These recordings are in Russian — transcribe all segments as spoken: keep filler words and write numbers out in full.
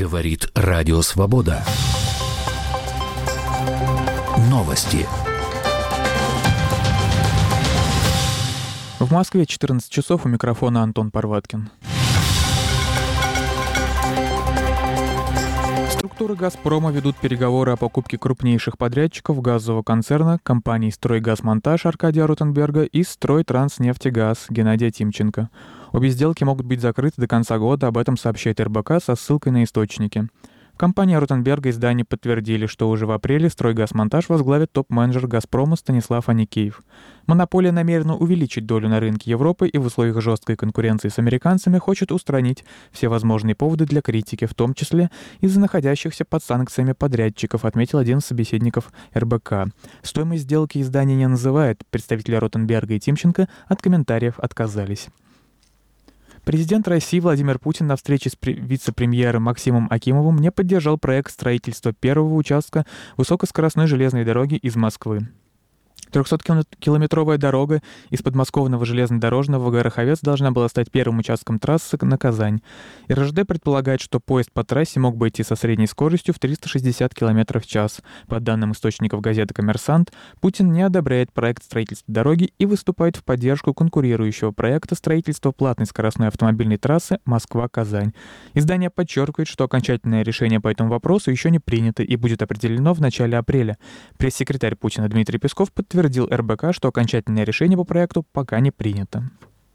Говорит Радио Свобода. Новости. В Москве четырнадцать часов, у микрофона Антон Парваткин. Структуры «Газпрома» ведут переговоры о покупке крупнейших подрядчиков газового концерна компаний «Стройгазмонтаж» Аркадия Ротенберга и «Стройтранснефтегаз» Геннадия Тимченко. Обе сделки могут быть закрыты до конца года, об этом сообщает эр бэ ка со ссылкой на источники. Компания Ротенберга и издание подтвердили, что уже в апреле «Стройгазмонтаж» возглавит топ-менеджер «Газпрома» Станислав Аникеев. Монополия намерена увеличить долю на рынке Европы и в условиях жесткой конкуренции с американцами хочет устранить все возможные поводы для критики, в том числе из-за находящихся под санкциями подрядчиков, отметил один из собеседников эр бэ ка. Стоимость сделки издание не называет, представители Ротенберга и Тимченко от комментариев отказались. Президент России Владимир Путин на встрече с вице-премьером Максимом Акимовым не поддержал проект строительства первого участка высокоскоростной железной дороги из Москвы. трехсоткилометровая дорога из подмосковного железнодорожного в Гороховец должна была стать первым участком трассы на Казань. эр жэ дэ предполагает, что поезд по трассе мог бы идти со средней скоростью в триста шестьдесят километров в час. По данным источников газеты «Коммерсант», Путин не одобряет проект строительства дороги и выступает в поддержку конкурирующего проекта строительства платной скоростной автомобильной трассы Москва-Казань. Издание подчеркивает, что окончательное решение по этому вопросу еще не принято и будет определено в начале апреля. Пресс-секретарь Путина Дмитрий Песков подтвердил, Подтвердил эр бэ ка, что окончательное решение по проекту пока не принято.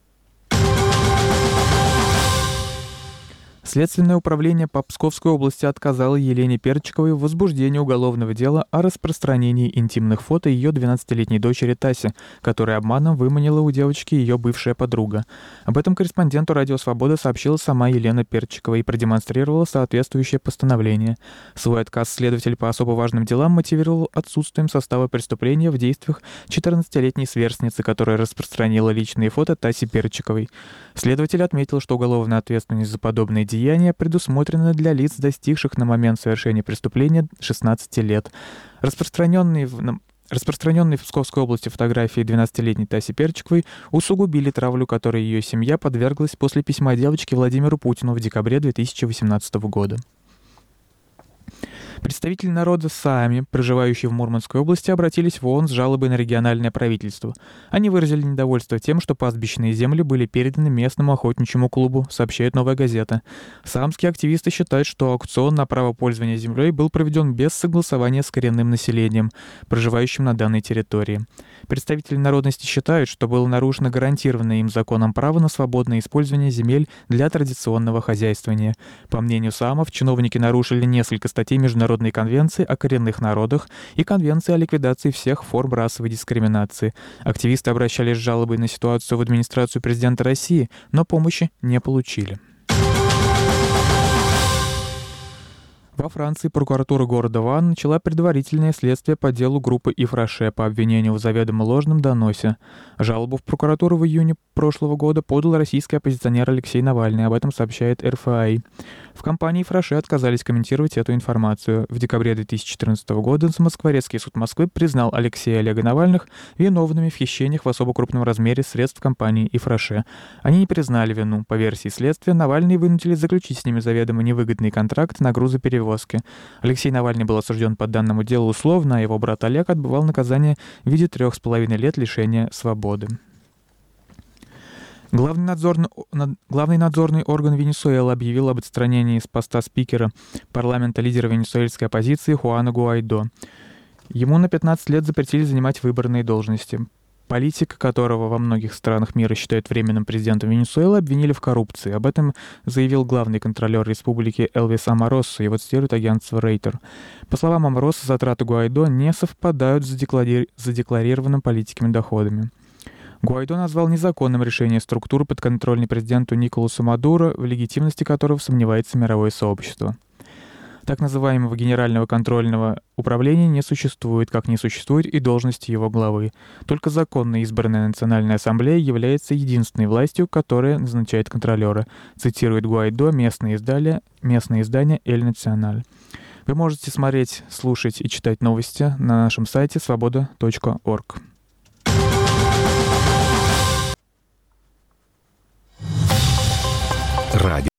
Следственное управление по Псковской области отказало Елене Перчиковой в возбуждении уголовного дела о распространении интимных фото ее двенадцатилетней дочери Таси, которая обманом выманила у девочки ее бывшая подруга. Об этом корреспонденту «Радио Свобода» сообщила сама Елена Перчикова и продемонстрировала соответствующее постановление. Свой отказ следователь по особо важным делам мотивировал отсутствием состава преступления в действиях четырнадцатилетней сверстницы, которая распространила личные фото Таси Перчиковой. Следователь отметил, что уголовная ответственность за подобные деяния предусмотрена для лиц, достигших на момент совершения преступления шестнадцати лет. Распространенные в Распространенные в Псковской области фотографии двенадцатилетней Таси Перчиковой усугубили травлю, которой ее семья подверглась после письма девочки Владимиру Путину в декабре две тысячи восемнадцатого года. Представители народа сами, проживающие в Мурманской области, обратились в ООН с жалобой на региональное правительство. Они выразили недовольство тем, что пастбищные земли были переданы местному охотничьему клубу, сообщает «Новая газета». Саамские активисты считают, что аукцион на право пользования землей был проведен без согласования с коренным населением, проживающим на данной территории. Представители народности считают, что было нарушено гарантированное им законом право на свободное использование земель для традиционного хозяйствования. По мнению саамов, чиновники нарушили несколько статей Международной конвенции о коренных народах и Конвенции о ликвидации всех форм расовой дискриминации. Активисты обращались с жалобой на ситуацию в администрацию президента России, но помощи не получили. Во Франции прокуратура города Ван начала предварительное следствие по делу группы Ив Роше по обвинению в заведомо ложном доносе. Жалобу в прокуратуру в июне прошлого года подал российский оппозиционер Алексей Навальный, об этом сообщает эр эф эй. В компании Ив Роше отказались комментировать эту информацию. В декабре две тысячи четырнадцатого года Москворецкий суд Москвы признал Алексея и Олега Навальных виновными в хищениях в особо крупном размере средств компании Ив Роше. Они не признали вину. По версии следствия, Навальные вынудили заключить с ними заведомо невыгодный контракт на грузоперевозки. Алексей Навальный был осужден по данному делу условно, а его брат Олег отбывал наказание в виде трех с половиной лет лишения свободы. Главный надзорный, главный надзорный орган Венесуэлы объявил об отстранении с поста спикера парламента лидера венесуэльской оппозиции Хуана Гуайдо. Ему на пятнадцать лет запретили занимать выборные должности. Политика, которого во многих странах мира считают временным президентом Венесуэлы, обвинили в коррупции. Об этом заявил главный контролер республики Элвис Аморосо, его цитирует агентство Рейтер. По словам Аморосо, затраты Гуайдо не совпадают с задеклари... задекларированными политиками доходами. Гуайдо назвал незаконным решение структуры подконтрольной президенту Николасу Мадуро, в легитимности которого сомневается мировое сообщество. Так называемого Генерального контрольного управления не существует, как не существует и должности его главы. Только законно избранная Национальная ассамблея является единственной властью, которая назначает контролера, цитирует Гуайдо местное издание, местное издание «Эль Националь». Вы можете смотреть, слушать и читать новости на нашем сайте свобода точка орг. Радио.